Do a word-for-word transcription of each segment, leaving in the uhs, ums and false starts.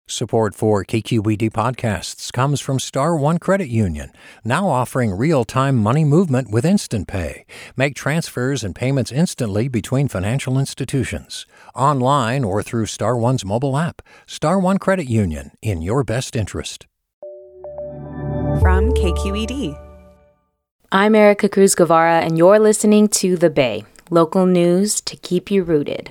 Support for K Q E D podcasts comes from Star One Credit Union, now offering real-time money movement with Instant Pay. Make transfers and payments instantly between financial institutions, online or through Star One's mobile app. Star One Credit Union, in your best interest. From K Q E D. I'm Erica Cruz Guevara, and you're listening to The Bay, local news to keep you rooted.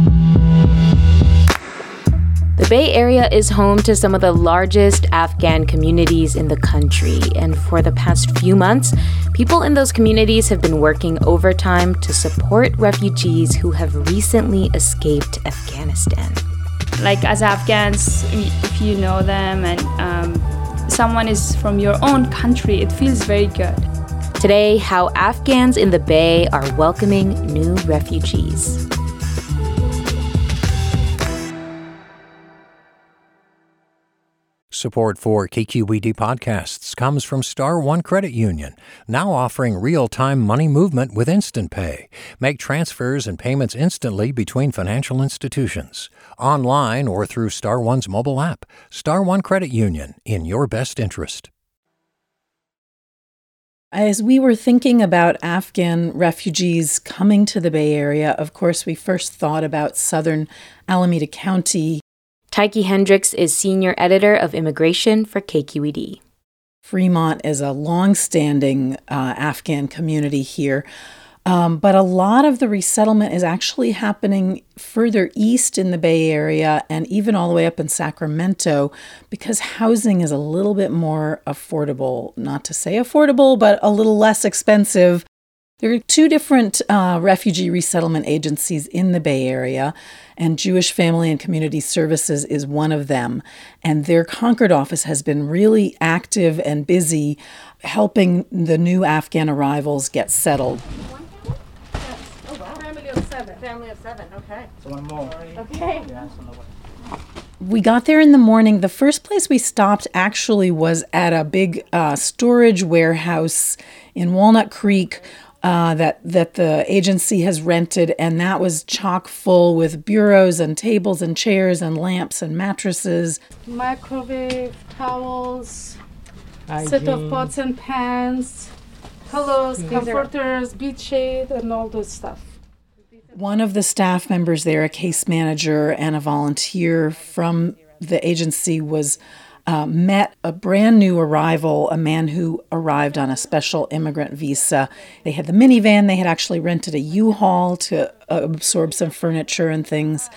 The Bay Area is home to some of the largest Afghan communities in the country, and for the past few months, people in those communities have been working overtime to support refugees who have recently escaped Afghanistan. Like as Afghans, if you know them and um, someone is from your own country, it feels very good. Today, how Afghans in the Bay are welcoming new refugees. Support for K Q E D podcasts comes from Star One Credit Union, now offering real-time money movement with Instant Pay. Make transfers and payments instantly between financial institutions, online or through Star One's mobile app. Star One Credit Union, in your best interest. As we were thinking about Afghan refugees coming to the Bay Area, of course, we first thought about southern Alameda County. Tyche Hendricks is senior editor of immigration for K Q E D. Fremont is a long-standing uh, Afghan community here, um, but a lot of the resettlement is actually happening further east in the Bay Area and even all the way up in Sacramento because housing is a little bit more affordable. Not to say affordable, but a little less expensive. There are two different uh, refugee resettlement agencies in the Bay Area, and Jewish Family and Community Services is one of them. And their Concord office has been really active and busy helping the new Afghan arrivals get settled. Yes. Oh, wow. Family of seven. Family of seven, okay. So one more. Okay. Yeah, so no way. We got there in the morning. The first place we stopped actually was at a big uh, storage warehouse in Walnut Creek, Uh, that that the agency has rented, and that was chock full with bureaus and tables and chairs and lamps and mattresses. Microwave, towels, Hygiene. set of pots and pans, pillows, comforters, beach shade, and all those stuff. One of the staff members there, a case manager and a volunteer from the agency, was Uh, met a brand new arrival, a man who arrived on a special immigrant visa. They had the minivan. They had actually rented a U-Haul to uh, absorb some furniture and things.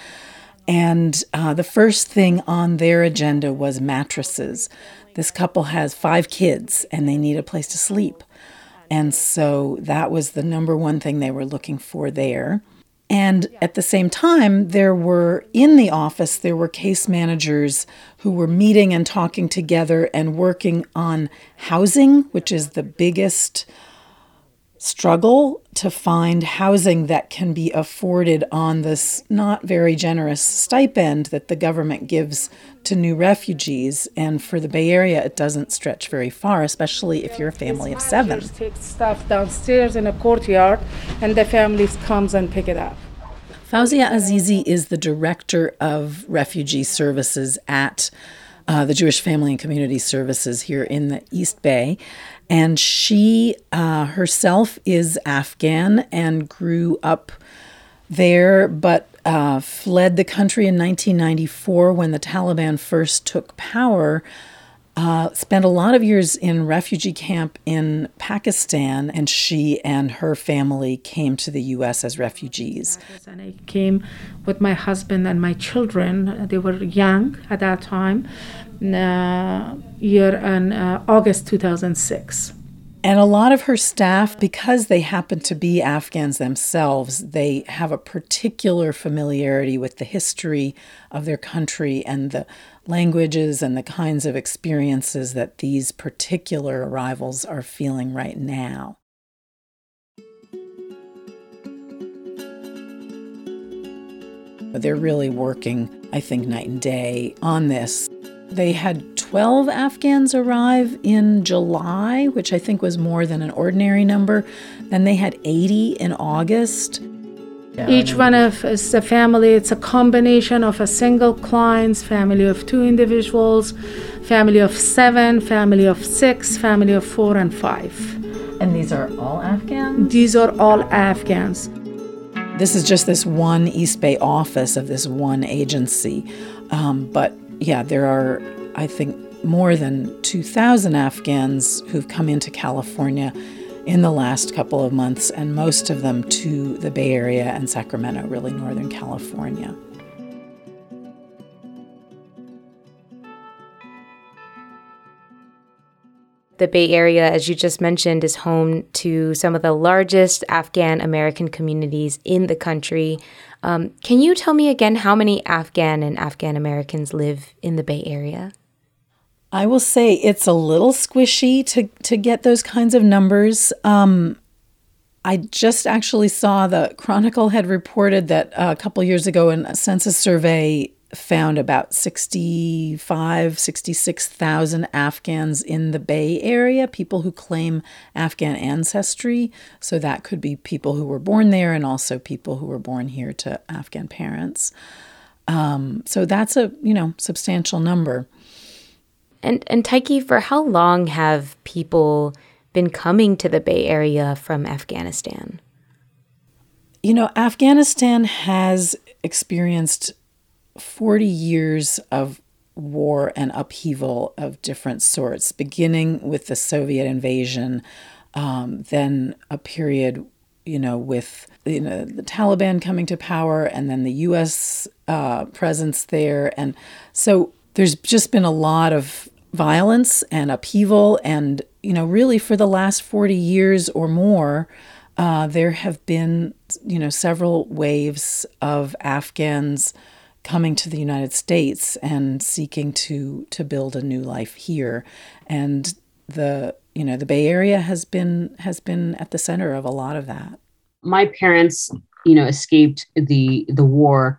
And uh, the first thing on their agenda was mattresses. This couple has five kids and they need a place to sleep. And so that was the number one thing they were looking for there. And at the same time, there were, in the office, there were case managers who were meeting and talking together and working on housing, which is the biggest struggle, to find housing that can be afforded on this not very generous stipend that the government gives to new refugees. And for the Bay Area, it doesn't stretch very far, especially if you're a family of seven. Take stuff downstairs in a courtyard, and the families comes and pick it up. Fauzia Azizi is the director of refugee services at uh, the Jewish Family and Community Services here in the East Bay. And she uh, herself is Afghan and grew up there, but uh, fled the country in nineteen ninety-four when the Taliban first took power. Uh, spent a lot of years in refugee camp in Pakistan, and she and her family came to the U S as refugees. And I came with my husband and my children. They were young at that time, uh, year in uh, August two thousand six. And a lot of her staff, because they happen to be Afghans themselves, they have a particular familiarity with the history of their country and the languages and the kinds of experiences that these particular arrivals are feeling right now. They're really working, I think, night and day on this. They had twelve Afghans arrive in July, which I think was more than an ordinary number. Then they had eighty in August. Each one of us a family. It's a combination of a single client's family of two individuals, family of seven, family of six, family of four and five. And these are all Afghans? These are all Afghans. This is just this one East Bay office of this one agency. Um, but yeah, there are, I think, more than two thousand Afghans who've come into California in the last couple of months, and most of them to the Bay Area and Sacramento, really Northern California. The Bay Area, as you just mentioned, is home to some of the largest Afghan American communities in the country. Um, can you tell me again how many Afghan and Afghan Americans live in the Bay Area? I will say it's a little squishy to, to get those kinds of numbers. Um, I just actually saw the Chronicle had reported that a couple years ago in a census survey found about sixty-five, sixty-six thousand Afghans in the Bay Area, people who claim Afghan ancestry. So that could be people who were born there and also people who were born here to Afghan parents. Um, so that's a, you know, substantial number. And, and Tyche, for how long have people been coming to the Bay Area from Afghanistan? You know, Afghanistan has experienced forty years of war and upheaval of different sorts, beginning with the Soviet invasion, um, then a period, you know, with you know the Taliban coming to power, and then the U S uh, presence there. And so there's just been a lot of violence and upheaval. And, you know, really for the last forty years or more, uh, there have been, you know, several waves of Afghans coming to the United States and seeking to to build a new life here. And the, you know, the Bay Area has been has been at the center of a lot of that. My parents, you know, escaped the the war,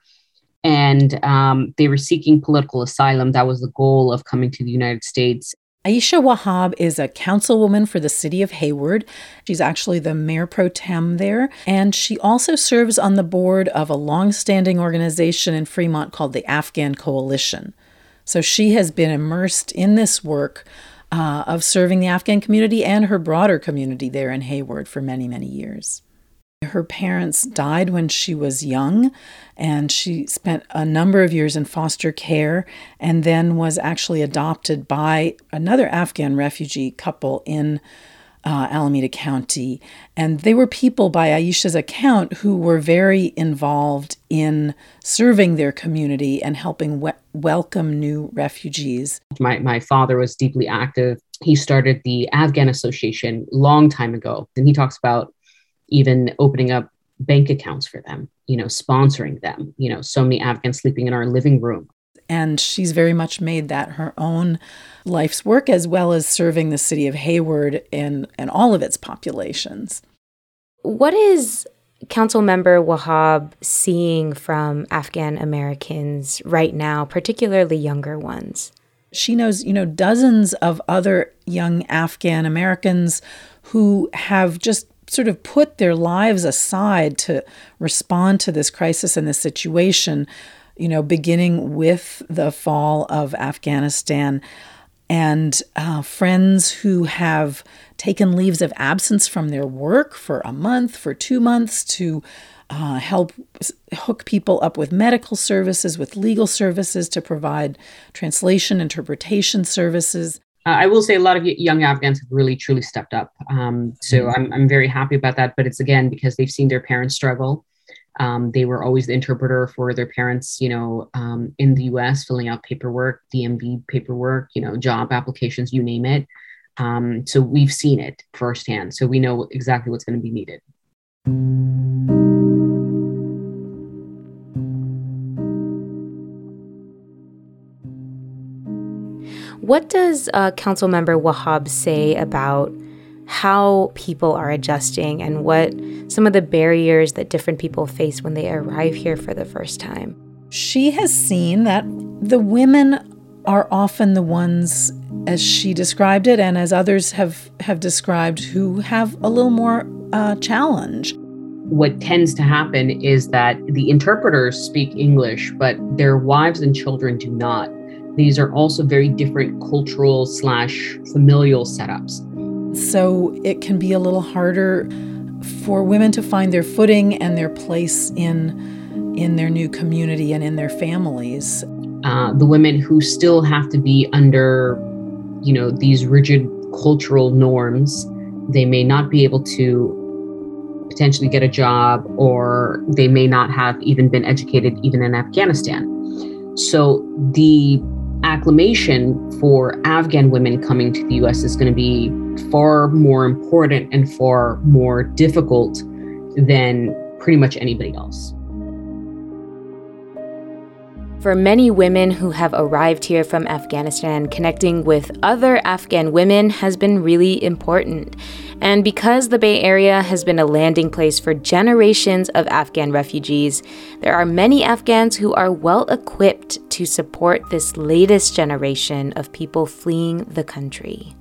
and um, they were seeking political asylum. That was the goal of coming to the United States. Aisha Wahab is a councilwoman for the city of Hayward. She's actually the mayor pro tem there. And she also serves on the board of a longstanding organization in Fremont called the Afghan Coalition. So she has been immersed in this work uh, of serving the Afghan community and her broader community there in Hayward for many, many years. Her parents died when she was young, and she spent a number of years in foster care and then was actually adopted by another Afghan refugee couple in uh, Alameda County. And they were people, by Aisha's account, who were very involved in serving their community and helping we- welcome new refugees. My, my father was deeply active. He started the Afghan Association a long time ago, and he talks about even opening up bank accounts for them, you know, sponsoring them, you know, so many Afghans sleeping in our living room. And she's very much made that her own life's work, as well as serving the city of Hayward and, and all of its populations. What is Councilmember Wahab seeing from Afghan Americans right now, particularly younger ones? She knows, you know, dozens of other young Afghan Americans who have just sort of put their lives aside to respond to this crisis and this situation, you know, beginning with the fall of Afghanistan, and uh, friends who have taken leaves of absence from their work for a month, for two months to uh, help hook people up with medical services, with legal services, to provide translation, interpretation services. Uh, I will say a lot of young Afghans have really, truly stepped up. Um, so I'm I'm very happy about that. But it's, again, because they've seen their parents struggle. Um, they were always the interpreter for their parents, you know, um, in the U S, filling out paperwork, D M V paperwork, you know, job applications, you name it. Um, so we've seen it firsthand. So we know exactly what's going to be needed. What does uh, Councilmember Wahab say about how people are adjusting and what some of the barriers that different people face when they arrive here for the first time? She has seen that the women are often the ones, as she described it, and as others have, have described, who have a little more uh, challenge. what tends to happen is that the interpreters speak English, but their wives and children do not. These are also very different cultural slash familial setups. So it can be a little harder for women to find their footing and their place in, in their new community and in their families. Uh, the women who still have to be under, you know, these rigid cultural norms, they may not be able to potentially get a job, or they may not have even been educated even in Afghanistan. So the acclimation for Afghan women coming to the U S is going to be far more important and far more difficult than pretty much anybody else. For many women who have arrived here from Afghanistan, connecting with other Afghan women has been really important. And because the Bay Area has been a landing place for generations of Afghan refugees, there are many Afghans who are well equipped to support this latest generation of people fleeing the country.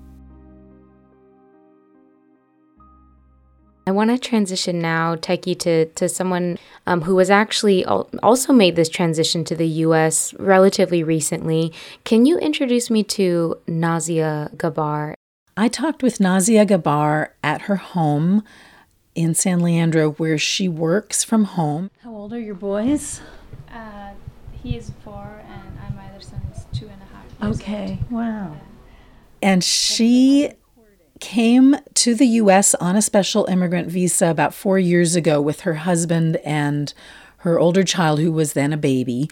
I want to transition now, Taiki, to, to someone um, who has actually al- also made this transition to the U S relatively recently. Can you introduce me to Nazia Gabar? I talked with Nazia Gabar at her home in San Leandro, where she works from home. How old are your boys? Uh, he is four, and uh, my other son is two and a half years Okay, old. wow. And she came to the U S on a special immigrant visa about four years ago with her husband and her older child, who was then a baby.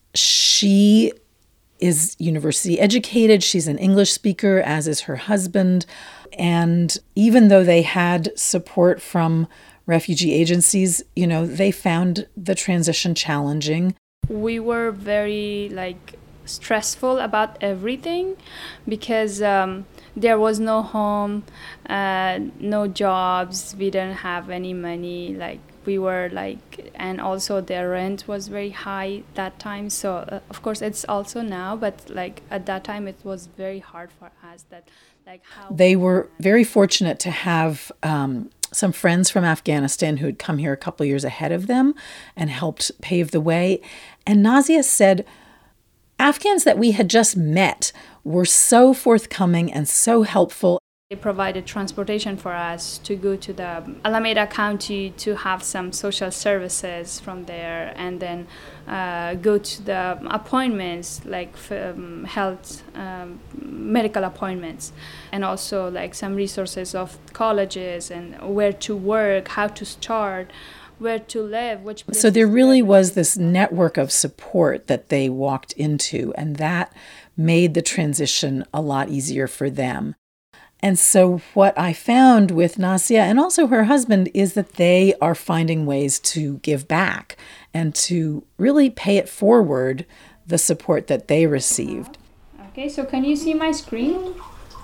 She is university educated. She's an English speaker, as is her husband. And even though they had support from refugee agencies, you know, they found the transition challenging. We were very like stressful about everything because um, there was no home, uh, no jobs. We didn't have any money. Like we were like, and also their rent was very high that time. So uh, of course it's also now, but like at that time it was very hard for us. That like how they were very fortunate to have um, some friends from Afghanistan who had come here a couple years ahead of them and helped pave the way. And Nazia said, Afghans that we had just met were so forthcoming and so helpful. They provided transportation for us to go to the Alameda County to have some social services from there, and then uh, go to the appointments, like um, health, um, medical appointments, and also like some resources of colleges and where to work, how to start, where to live, which so there really was this network of support that they walked into, and that made the transition a lot easier for them. And so what I found with Nazia and also her husband is that they are finding ways to give back and to really pay it forward, the support that they received. Okay, so can you see my screen?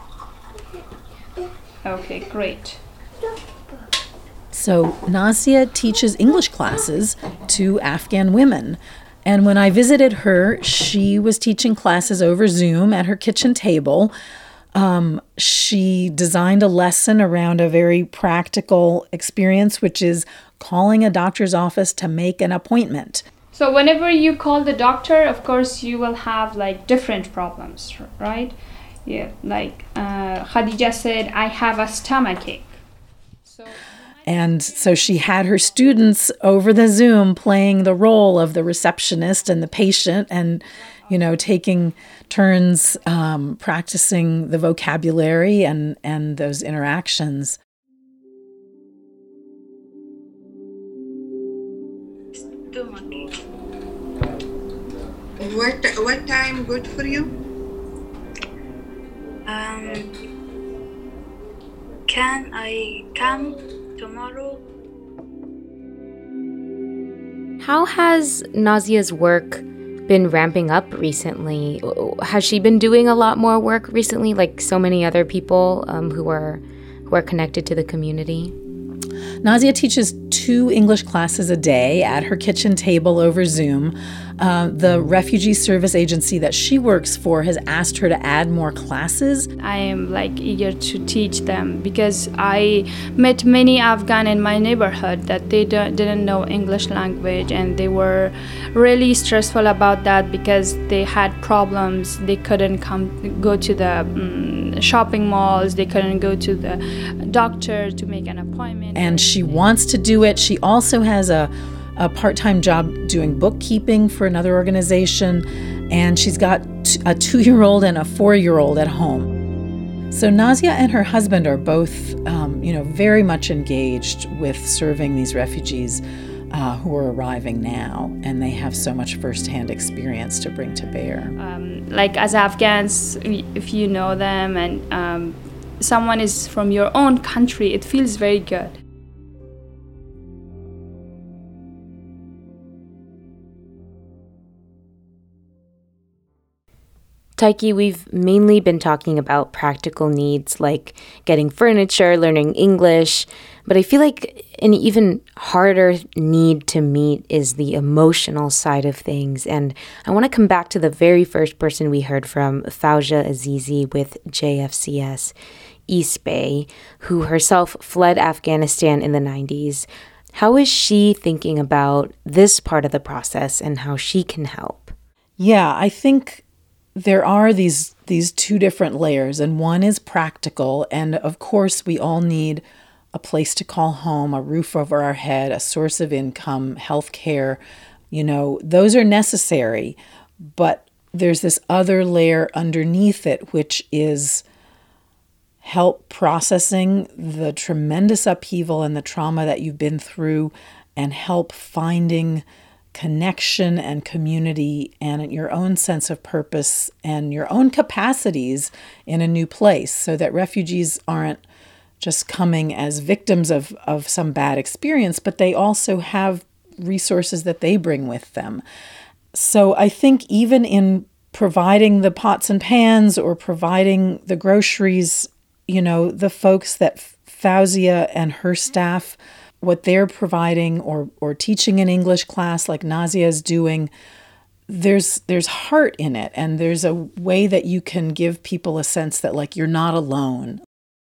Okay, great. So Nazia teaches English classes to Afghan women. And when I visited her, she was teaching classes over Zoom at her kitchen table. Um, she designed a lesson around a very practical experience, which is calling a doctor's office to make an appointment. So whenever you call the doctor, of course, you will have like different problems, right? Yeah, like uh, Khadija said, I have a stomachache. So And so she had her students over the Zoom playing the role of the receptionist and the patient and, you know, taking turns um, practicing the vocabulary and, and those interactions. What, what time good for you? Um, can I come tomorrow? How has Nazia's work been ramping up recently? Has she been doing a lot more work recently, like so many other people um, who are who are connected to the community? Nazia teaches two English classes a day at her kitchen table over Zoom. Uh, the refugee service agency that she works for has asked her to add more classes. I am like eager to teach them because I met many Afghan in my neighborhood that they don't, didn't know English language, and they were really stressful about that because they had problems. They couldn't come go to the um, shopping malls. They couldn't go to the doctor to make an appointment. And she wants to do it. She also has a a part-time job doing bookkeeping for another organization, and she's got a two-year-old and a four-year-old at home. So Nazia and her husband are both, um, you know, very much engaged with serving these refugees uh, who are arriving now, and they have so much firsthand experience to bring to bear. Um, like as Afghans, if you know them and um, someone is from your own country, it feels very good. Taiki, we've mainly been talking about practical needs like getting furniture, learning English, but I feel like an even harder need to meet is the emotional side of things. And I want to come back to the very first person we heard from, Fauja Azizi with J F C S East Bay, who herself fled Afghanistan in the nineties. How is she thinking about this part of the process and how she can help? Yeah, I think there are these these two different layers, and one is practical, and of course we all need a place to call home, a roof over our head, a source of income, health care. You know, those are necessary, but there's this other layer underneath it, which is help processing the tremendous upheaval and the trauma that you've been through, and help finding connection and community and your own sense of purpose and your own capacities in a new place, so that refugees aren't just coming as victims of, of some bad experience, but they also have resources that they bring with them. So I think even in providing the pots and pans or providing the groceries, you know, the folks that Fauja and her staff, what they're providing or or teaching an English class like Nazia is doing, there's there's heart in it, and there's a way that you can give people a sense that like you're not alone.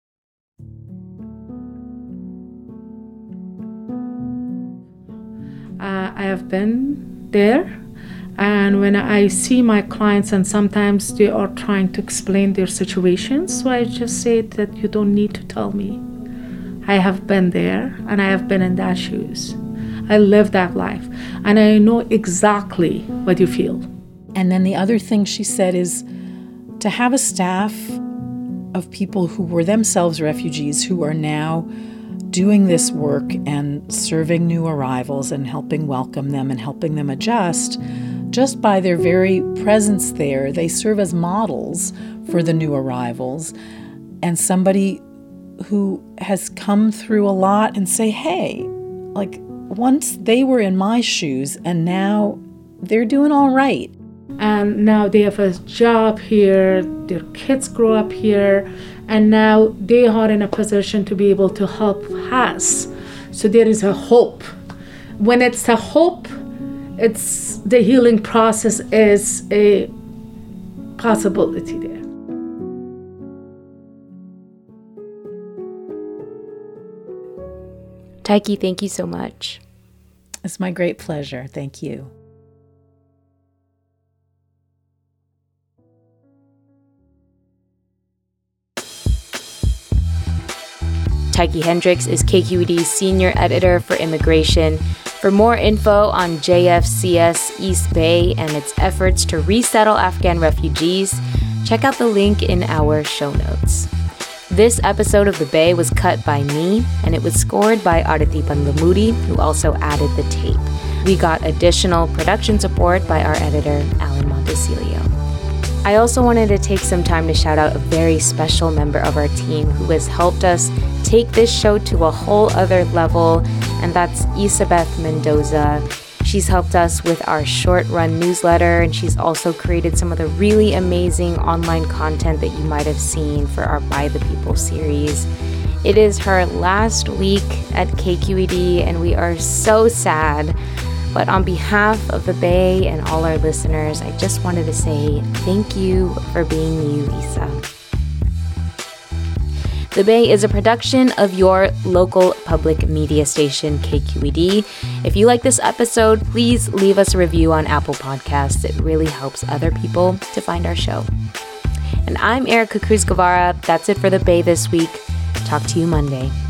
Uh, I have been there, and when I see my clients, and sometimes they are trying to explain their situations, so I just say that you don't need to tell me. I have been there, and I have been in that shoes. I live that life, and I know exactly what you feel. And then the other thing she said is to have a staff of people who were themselves refugees who are now doing this work and serving new arrivals and helping welcome them and helping them adjust. Just by their very presence there, they serve as models for the new arrivals, and somebody who has come through a lot and say, hey, like once they were in my shoes and now they're doing all right. And now they have a job here, their kids grow up here, and now they are in a position to be able to help us. So there is a hope. When it's a hope, it's the healing process is a possibility there. Taiki, thank you so much. It's my great pleasure. Thank you. Taiki Hendricks is K Q E D's senior editor for immigration. For more info on J F C S East Bay and its efforts to resettle Afghan refugees, check out the link in our show notes. This episode of The Bay was cut by me, and it was scored by Aditi Pandlamudi, who also added the tape. We got additional production support by our editor, Alan Montecilio. I also wanted to take some time to shout out a very special member of our team who has helped us take this show to a whole other level, and that's Isabeth Mendoza. She's helped us with our short-run newsletter, and she's also created some of the really amazing online content that you might have seen for our By the People series. It is her last week at K Q E D, and we are so sad. But on behalf of the Bay and all our listeners, I just wanted to say thank you for being you, Isa. The Bay is a production of your local public media station, K Q E D. If you like this episode, please leave us a review on Apple Podcasts. It really helps other people to find our show. And I'm Erica Cruz Guevara. That's it for The Bay this week. Talk to you Monday.